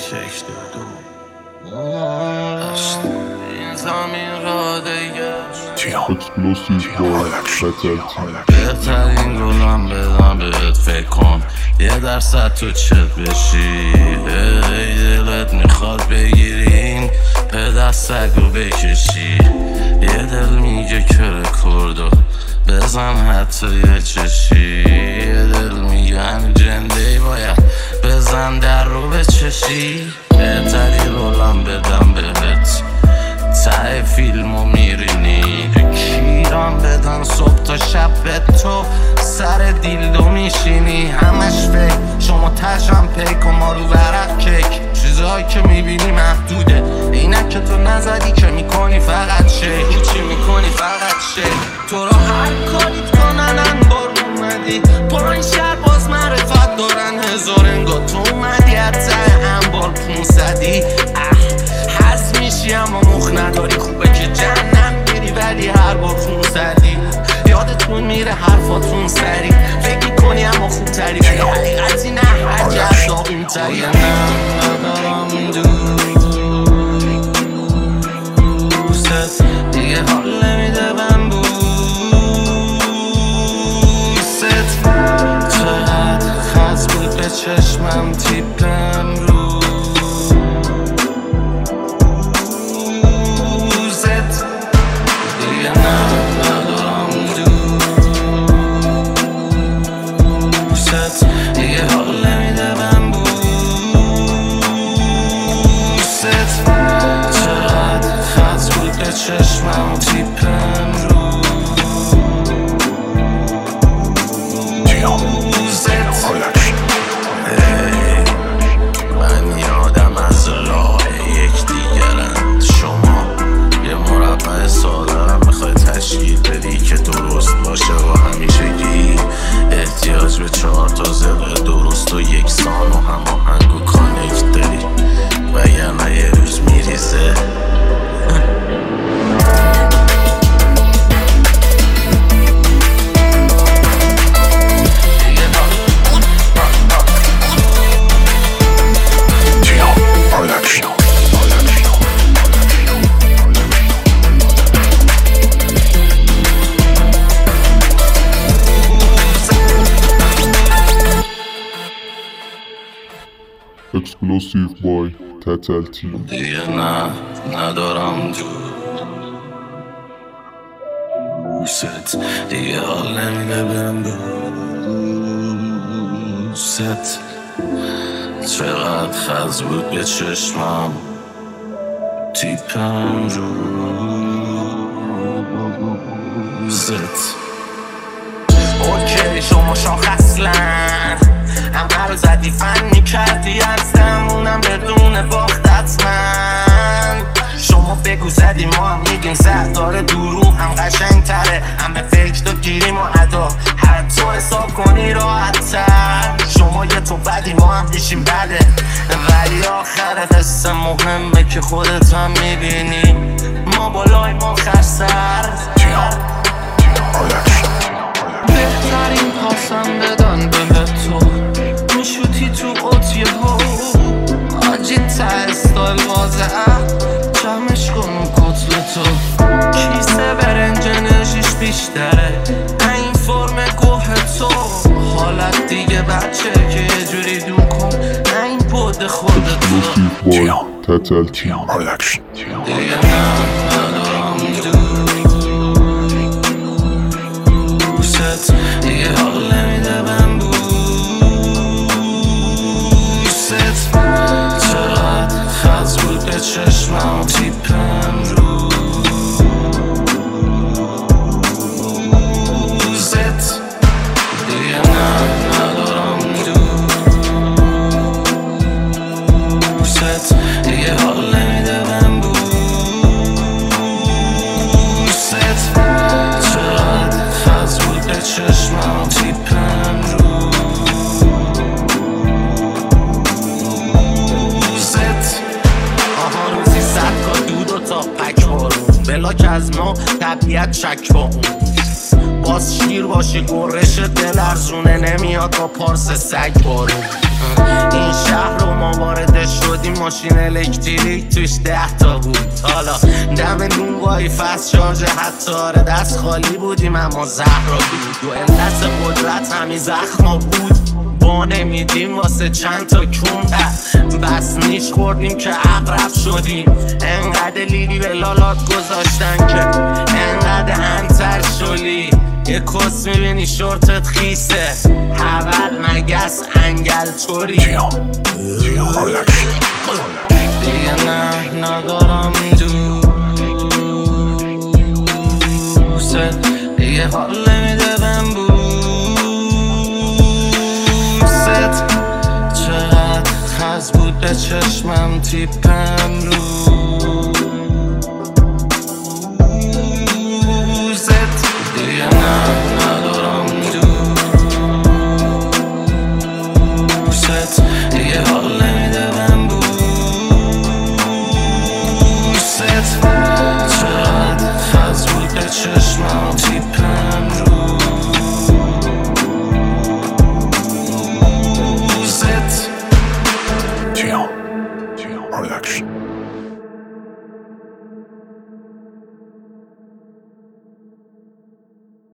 کشت دو این زمین را دیگه بهترین گلم بدم بهت فکر کن 1% تو چت بشی دلت میخواد بگیرین پدر سگ رو بکشی یه دل میگه کره کردو بزن حتی یه چشی یه دل میگه همین جنده باید بزن در رو بچشی بهتری رولم بدم بهت ته فیلمو میرینی کیران بدن صبح تا شب به تو سر دیلدو میشینی همش فکر شما تشم پیک و ما رو ورق کیک چیزایی که میبینی محدوده اینک که تو نزدی که میکنی فقط شیک چی میکنی فقط شیک تو را هر کاریت کنن انبار اومدی با این شهر باز معرفت دارن هزار انگار تو اومدی حتی انبار 500 حس میشی اما مخ نداری خوبه که جهنم میری ولی هر بار 500 یادتون میره حرفاتون سری فکر میکنی اما خوب تری ولی حقیقتی نه هر جذاب این تری ندارم دوست دیگه حال نمیده بم بوست چقدر خز بود به چشمم تیپم رو دیگه حال نمیده بم بوست چقدر خز بود به چشمم تیپم رو من یادم از راه یکدیگرند شما یه مربع ساده میخوای تشکیل بدی که درست باشه و همیشگی احتیاج به 4 تا زل درست و یکسان و هماهنگ و کانکت داری وگرنه یه روز میریزه Exclusive boy Tatal Team دیگه ندارم دوست دیگه حال نمیده بهم دوست چقدر خز بود به چشمم تیپم روزت اوکی شما شاخصلن همه رو زدی فنی کردی هستم اونم بدون باخت حتما شما بگو زدی ما هم میگیم زد داره درو هم قشنگ تره هم به فکر تو گیریم و ادا حتی حساب کنی راحت تر شما یه تو بدی ما هم بیشیم بده ولی آخر قصه مهمه که خودت هم میبینی ما بالای ما خرسر بهترین پاسم بدن به تو میشوتی تو اوتیه ها آجی تا استایل واضحه جمعش کن کتل تو کیسه برنج انرژیش بیشتره این فرم گوه تو حالت دیگه بچه که یه جوری دو کن این بود خود تو Tatal Team دیگه ندارم دوست دیگه حال نمیده بم بوست چقدر خز بود به چشمم تیپم روزت دیگه ندارم دوست دیگه حال نمیده بم بوست چقدر خز بود به چشمم تیپم روزت آها روزی 100 تا دود و تا پک بارون بلاک از ما طبیعت شک با اون باز شیر باشی گرش دل ارزونه نمیاد با پارس سگ بارون این شهر رو ما وارد شدیم ماشین الکتریک توش 10 تا بود. حالا دم نونوایی فست شارژ حتی دست خالی بودیم اما زهرا بود. و علت قدرت همین زخما بود، با نمیدیم واسه چند تا کون بس نیش خوردیم که اقرب شدیم. انقدر لیلی به لالات گذاشتن که انقدر انتر شدی. یه کس میبینی شورتت خیسه، حول مگس انگل توری. دیگه نه ندارم دوست، دیگه حال نمیده بهم بوست. چقدر خز بود به چشمم تیپ امروز.